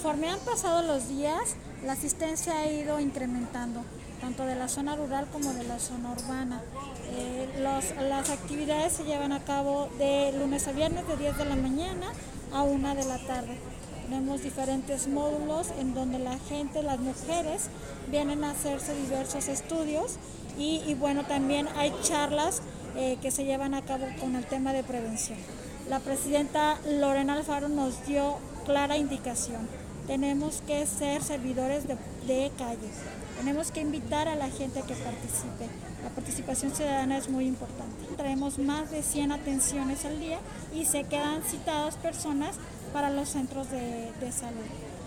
Conforme han pasado los días, la asistencia ha ido incrementando, tanto de la zona rural como de la zona urbana. Las actividades se llevan a cabo de lunes a viernes de 10 de la mañana a 1 de la tarde. Tenemos diferentes módulos en donde la gente, las mujeres, vienen a hacerse diversos estudios y bueno, también hay charlas que se llevan a cabo con el tema de prevención. La presidenta Lorena Alfaro nos dio clara indicación. Tenemos que ser servidores de calle. Tenemos que invitar a la gente a que participe. La participación ciudadana es muy importante. Traemos más de 100 atenciones al día y se quedan citadas personas para los centros de salud.